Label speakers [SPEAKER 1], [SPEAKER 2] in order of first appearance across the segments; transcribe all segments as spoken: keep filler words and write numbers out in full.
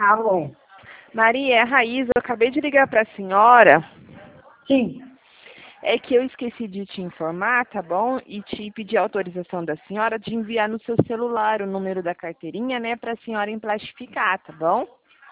[SPEAKER 1] Alô?
[SPEAKER 2] Maria, é a Raíza, eu acabei de ligar para a senhora.
[SPEAKER 1] Sim.
[SPEAKER 2] É que eu esqueci de te informar, tá bom? E te pedir autorização da senhora de enviar no seu celular o número da carteirinha, né, para a senhora emplastificar, tá bom?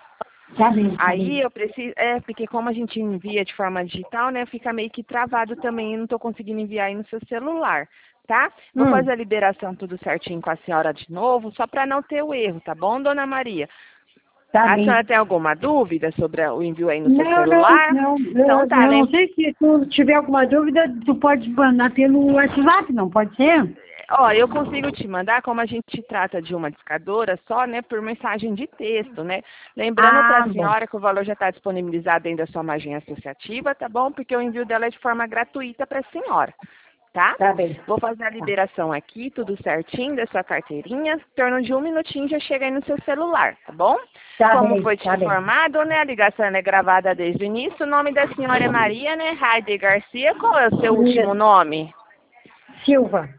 [SPEAKER 1] Tá bem, tá
[SPEAKER 2] Aí
[SPEAKER 1] bem.
[SPEAKER 2] eu preciso, é, porque como a gente envia de forma digital, né, fica meio que travado também, eu não tô conseguindo enviar aí no seu celular, tá? Vou
[SPEAKER 1] Hum,
[SPEAKER 2] fazer a liberação tudo certinho com a senhora de novo, só para não ter o erro, tá bom, dona Maria?
[SPEAKER 1] tá
[SPEAKER 2] A
[SPEAKER 1] bem.
[SPEAKER 2] senhora tem alguma dúvida sobre o envio aí no seu
[SPEAKER 1] Não, não,
[SPEAKER 2] celular?
[SPEAKER 1] não.
[SPEAKER 2] Então
[SPEAKER 1] Eu,
[SPEAKER 2] tá,
[SPEAKER 1] eu não
[SPEAKER 2] né?
[SPEAKER 1] sei se tu tiver alguma dúvida, tu pode mandar pelo WhatsApp, não pode ser?
[SPEAKER 2] Ó, eu consigo te mandar, como a gente trata de uma discadora, só, né, por mensagem de texto, né? Lembrando para
[SPEAKER 1] Ah,
[SPEAKER 2] a
[SPEAKER 1] bom.
[SPEAKER 2] senhora que o valor já está disponibilizado dentro da sua margem associativa, tá bom? Porque o envio dela é de forma gratuita para a senhora, tá?
[SPEAKER 1] Tá bem.
[SPEAKER 2] Vou fazer a
[SPEAKER 1] Tá,
[SPEAKER 2] liberação aqui, tudo certinho da sua carteirinha. Em torno de um minutinho já chega aí no seu celular, tá bom?
[SPEAKER 1] tá
[SPEAKER 2] Como
[SPEAKER 1] bem,
[SPEAKER 2] foi te
[SPEAKER 1] tá bem.
[SPEAKER 2] informado, né? A ligação é gravada desde o início. O nome da senhora é Maria, né? Raide Garcia. Qual é o seu último
[SPEAKER 1] Isso.
[SPEAKER 2] nome?
[SPEAKER 1] Silva,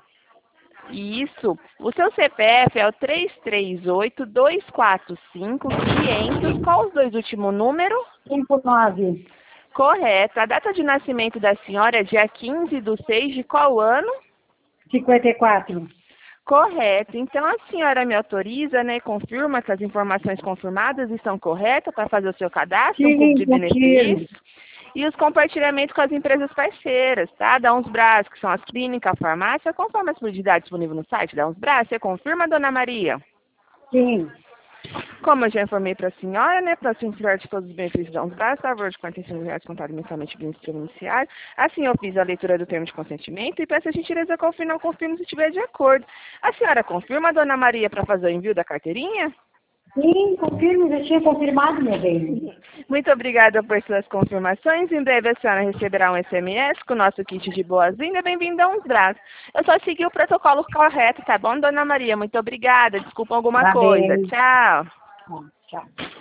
[SPEAKER 2] Isso. O seu C P F é o três três oito, dois quatro cinco, quinhentos. Qual os dois últimos números?
[SPEAKER 1] cinco nove,
[SPEAKER 2] Correto. A data de nascimento da senhora é dia quinze do seis de qual ano?
[SPEAKER 1] cinquenta e quatro.
[SPEAKER 2] Correto. Então a senhora me autoriza, né? Confirma que as informações confirmadas estão corretas para fazer o seu cadastro, um clube
[SPEAKER 1] Sim,
[SPEAKER 2] de
[SPEAKER 1] confirmo.
[SPEAKER 2] benefícios. E os compartilhamentos com as empresas parceiras, tá? Da Uns Brás, que são as clínicas, a farmácia, conforme a disponibilidade disponível no site da Uns Brás. Você confirma, dona Maria?
[SPEAKER 1] Sim.
[SPEAKER 2] Como eu já informei para a senhora, né, para se influir de todos os benefícios da Uns Brás, tá? Valor de quarenta e cinco reais contado mensalmente pelo beneficiário. Assim, eu fiz a leitura do termo de consentimento e peço a gentileza que ao final confirme se estiver de acordo. A senhora confirma, dona Maria, para fazer o envio da carteirinha?
[SPEAKER 1] Sim, confirmo, já tinha confirmado, meu bem.
[SPEAKER 2] Muito obrigada por suas confirmações. Em breve a senhora receberá um S M S com o nosso kit de boas-vindas. Bem-vinda a Uns Brás. Eu só segui o protocolo correto, tá bom, dona Maria? Muito obrigada. Desculpa alguma
[SPEAKER 1] Tá
[SPEAKER 2] coisa.
[SPEAKER 1] bem.
[SPEAKER 2] Tchau.
[SPEAKER 1] Tá, tchau.